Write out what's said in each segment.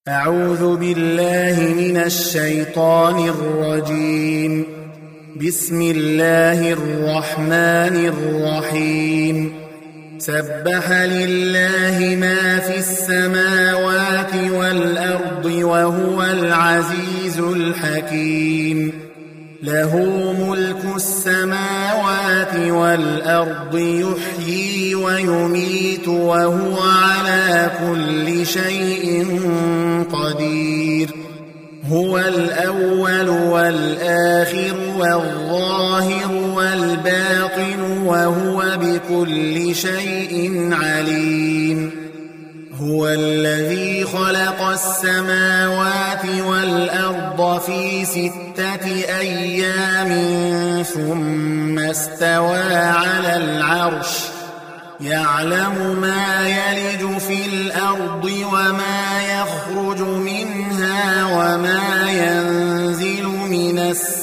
أعوذ بالله من الشيطان الرجيم. بسم الله الرحمن الرحيم. سبح لله ما في السماوات والأرض وهو العزيز الحكيم. له ملك السماوات والأرض يحيي ويميت وهو على كل شيء قدير. هو الأول والآخر والظاهر والباطن وهو بكل شيء عليم. هو الذي خلق السماوات والأرض في 6 أيام ثم استوى على العرش يعلم ما يلج في الأرض وما يخرج منها وما ينزل من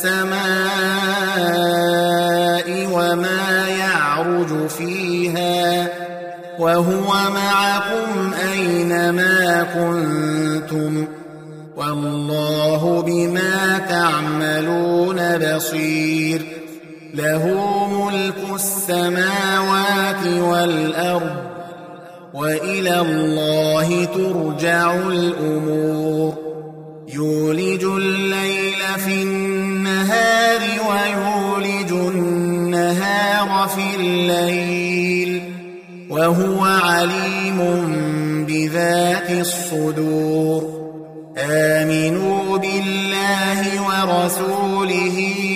السماء وما يعرج فيها وهو معكم أينما كنتم والله بما تعملون بصير. له ملك السماوات والأرض وإلى الله ترجع الأمور. يولج الليل في النهار ويولج النهار في الليل وهو عليم بذات الصدور. آمنوا بالله ورسوله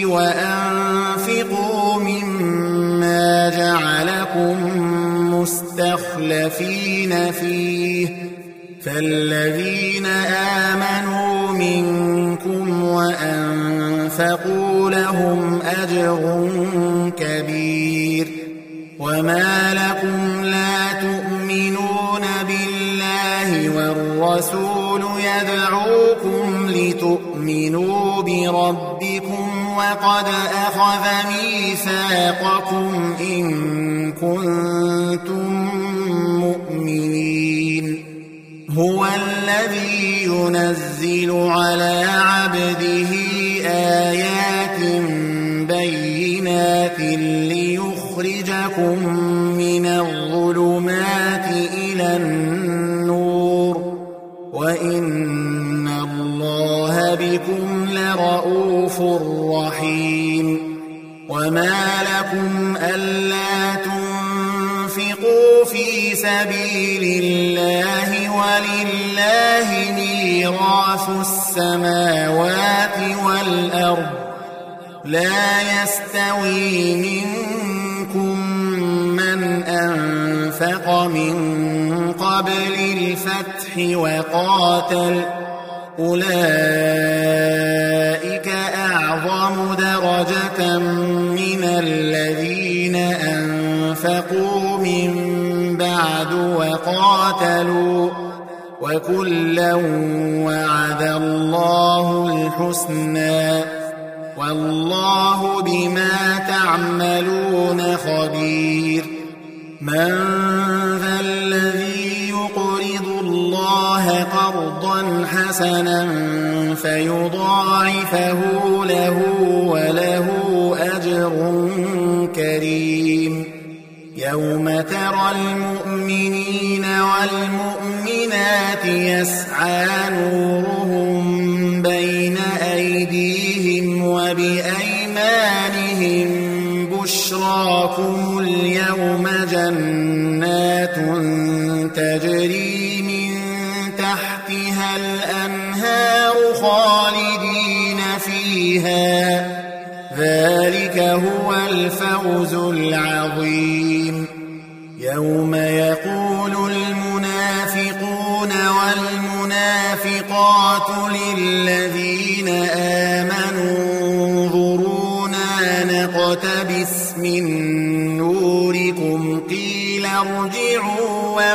وأنفقوا مما جعلكم مستخلفين فيه فالذين آمنوا منكم وأنفقوا لهم أجر كبير. وما لكم لا تؤمنون بالله والرسول يدعوكم لتؤمنوا بربكم وقد أخذ ميثاقكم إن كنتم مؤمنين. هو الذي ينزل على عبده آيات بينات ليخرجكم من الظلمات إلى النور وإن الله بكم لرؤوف رحيم. وما لكم ألا تنفقوا في سبيل الله ولله ميراث السماوات والأرض لا يستوي منكم من أنفق من قبل الفتح وقاتل أولئك أعظم درجة من الذين أنفقوا من بعد وقاتلوا وكلا وعد الله الحسنى والله بما تعملون خبير. من ذا الذي يقرض الله قرضا حسنا فيضاعفه له وله أجر كريم. يوم ترى المؤمنين والمؤمنات يسعى نورهم بين أيديهم وبأيمانهم بشراكم اليوم جنات تجري من تحتها الأنهار خالدين فيها ذلك هو الفوز العظيم. يوم يقول المنافقون والمنافقات للذين آمنوا انظرونا نقتبس من نوركم قيل ارجعوا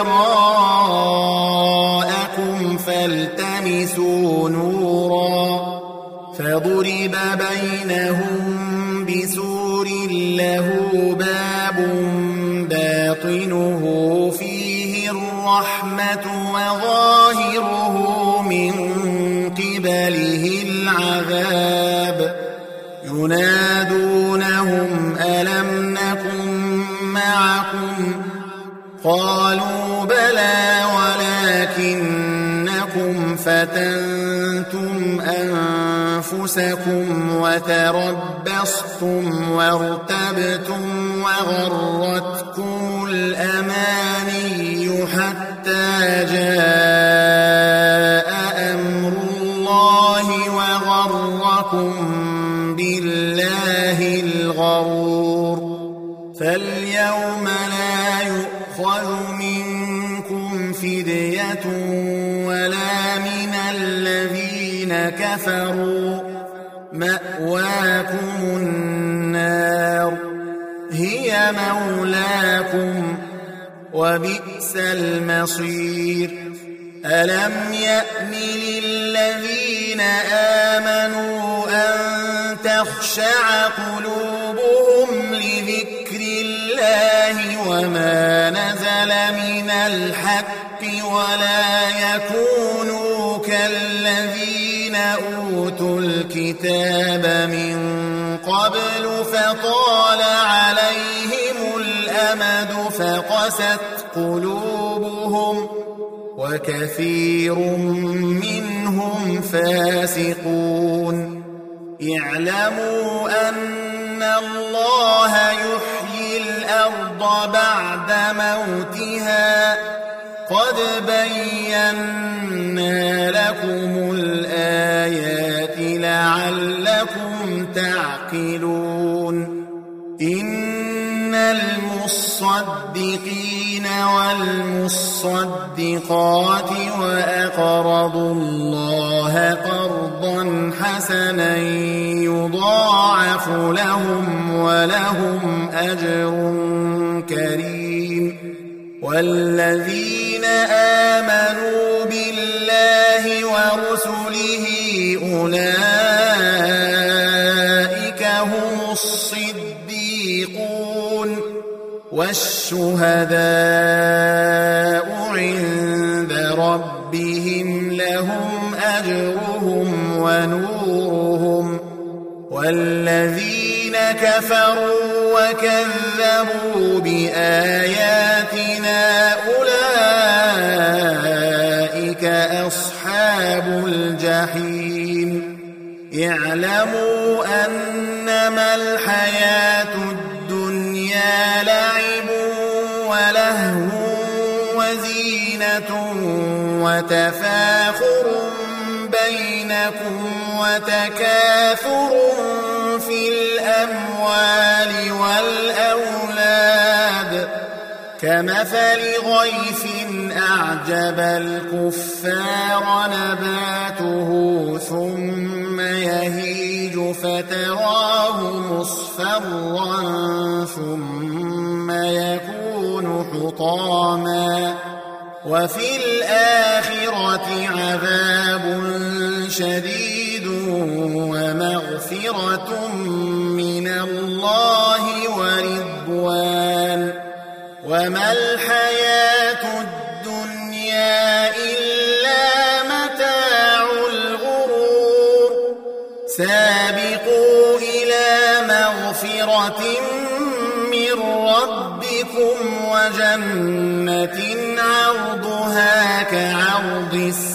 وراءكم فالتمسوا نورا فضرب بينهم بسور له باب باطنه فيه الرحمة وظاهره من قبله العذاب ينادونهم ألم نكن معكم قالوا بلى ولكنكم فتنتم أنفسكم وتربصتم وارتبتم وغرتكم الأماني حتى جاء أمر الله وغركم بالله الغرور فاليوم لا يؤخذ منكم فدية ولا من الذين كفروا مأواكم النار هي مولاكم وبئس المصير ألم يأن للذين آمنوا أن تخشع قلوبهم لذكر الله وما نزل من الحق ولا يكونوا كالذين أوتوا الكتاب من قبل فطال عليهم الأمد فقست قلوبهم وكثير منهم فاسقون اعلموا أن الله يحيي الأرض بعد موتها قد بينا لكم الآيات لعلكم تعقلون إن المصدقين والمصدقات وأقرضوا الله قرضا حسنا يضاعف لهم ولهم أجر كريم والذين آمنوا بالله ورسله أولئك هم الصديقون والشهداء عند ربهم لهم أجرهم ونورهم والذين كفروا وكذبوا بآياتنا أولئك أصحاب الجحيم اعلموا أنما الحياة الدنيا لعب ولهو وزينة وتفاخر بينكم وتكاثر في الأموال والأولاد كمثل غيث أعجب الكفار نباته ثم يهيج فتراه مصفرا ثم يكون حطاما وفي الآخرة عذاب شديد ومغفرة من الله ورضوان وما الحياة الدنيا إلا متاع الغرور سابقوا إلى مغفرة من ربكم وجنة عرضها كعرض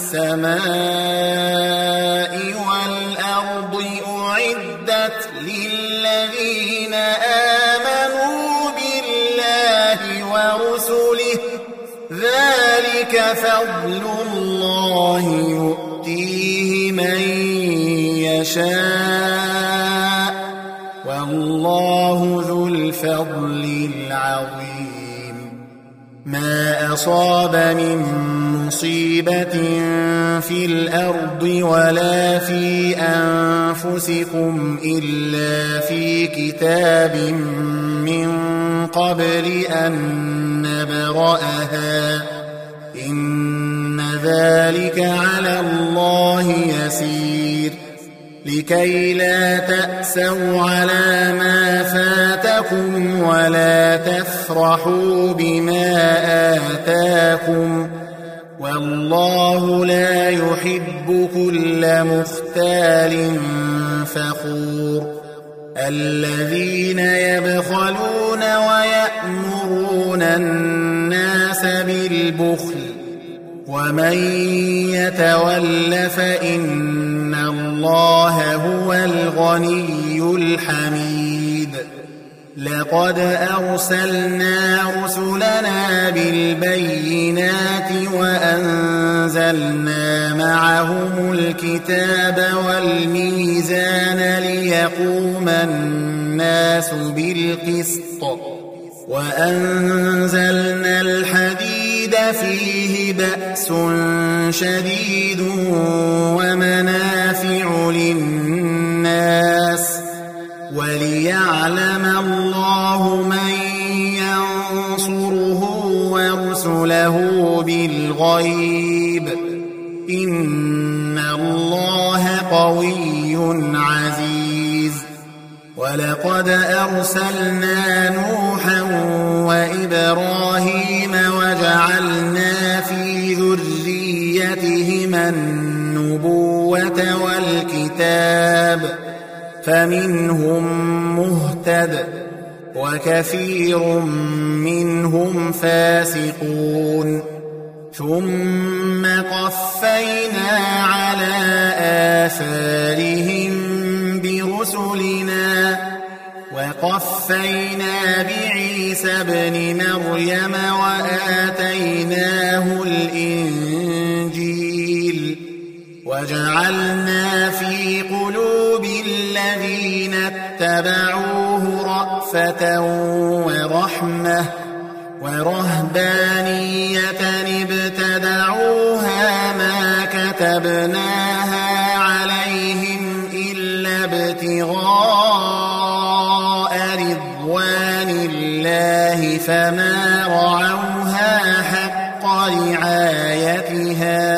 السماء والأرض أعدت للذين آمنوا بالله ورسله ذلك فضل الله يؤتيه من يشاء والله ذو الفضل العظيم ما أصاب من مصيبة في الأرض ولا في أنفسكم إلا في كتاب من قبل أن نبرأها إن ذلك على الله يسير لكي لا تأسوا على ما فاتكم ولا تفرحوا بما آتاكم والله لا يحب كل مختال فخور الذين يبخلون ويأمرون الناس بالبخل ومن يتول فإن الله هو الغني الحميد لقد أرسلنا رسلنا بالبينات وأنزلنا معهم الكتاب والميزان ليقوم الناس بالقسط وأنزلنا الحديد فيه بأس شديد ومنافع للناس وليعلم الله من ينصره ورسله بالغيب إن الله قوي عزيز ولقد أرسلنا نوحا وإبراهيم وجعلنا في ذريتهما النبوة والكتاب فمنهم مهتد وكثير منهم فاسقون ثم قفينا على آثارهم برسلنا وقفينا بعيسى ابن مريم وآتيناه الإنجيل وجعلنا في قلوب الذين اتبعوه رأفة ورحمة ورهبانية ابتدعوها ما كتبناها عليهم إلا ابتغاء رضوان الله فما رعوها حق رعايتها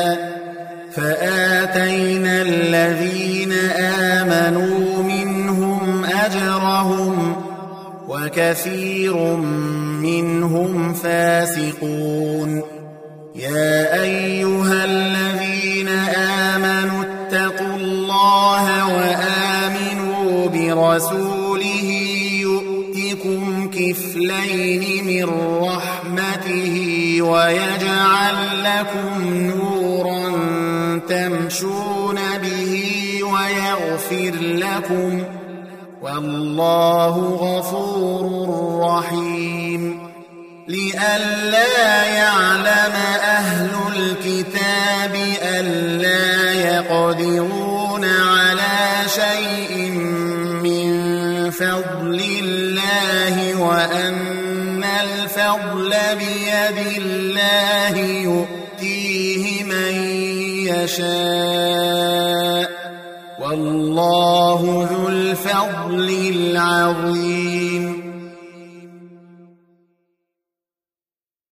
فآتينا الذين آمنوا منهم أجرهم وكثير منهم فاسقون يا أيها الذين آمنوا اتقوا الله وآمنوا برسوله يؤتكم كفلين من رحمته ويجعل لكم نورا تمشون به ويغفر لكم والله غفور رحيم لئلا يعلم أهل الكتاب ألا يقدرون على شيء من فضل الله وأن الفضل بيد الله يؤتيه من يشاء والله ذو الفضل العظيم